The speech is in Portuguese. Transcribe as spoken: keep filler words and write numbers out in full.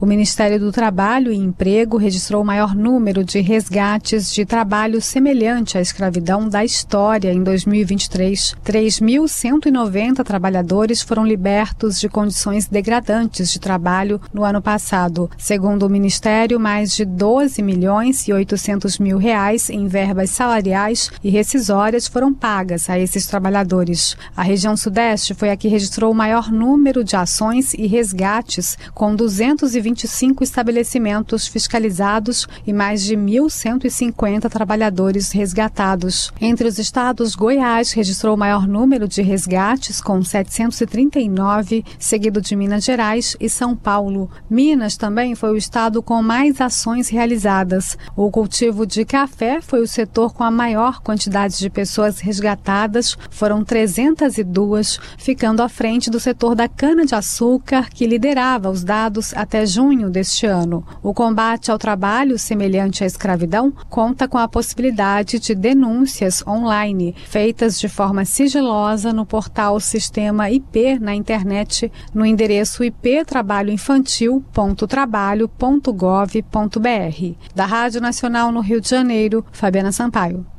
O Ministério do Trabalho e Emprego registrou o maior número de resgates de trabalho semelhante à escravidão da história em dois mil e vinte e três. três mil cento e noventa trabalhadores foram libertos de condições degradantes de trabalho no ano passado. Segundo o Ministério, mais de doze milhões e oitocentos mil reais em verbas salariais e rescisórias foram pagas a esses trabalhadores. A região Sudeste foi a que registrou o maior número de ações e resgates, com duzentos e vinte e cinco estabelecimentos fiscalizados e mais de mil cento e cinquenta trabalhadores resgatados. Entre os estados, Goiás registrou o maior número de resgates, com setecentos e trinta e nove, seguido de Minas Gerais e São Paulo. Minas também foi o estado com mais ações realizadas. O cultivo de café foi o setor com a maior quantidade de pessoas resgatadas, foram trezentas e duas, ficando à frente do setor da cana-de-açúcar, que liderava os dados até junho deste ano. O combate ao trabalho semelhante à escravidão conta com a possibilidade de denúncias online, feitas de forma sigilosa no portal Sistema I P na internet, no endereço i p trabalho infantil ponto trabalho ponto gov ponto b r. Da Rádio Nacional no Rio de Janeiro, Fabiana Sampaio.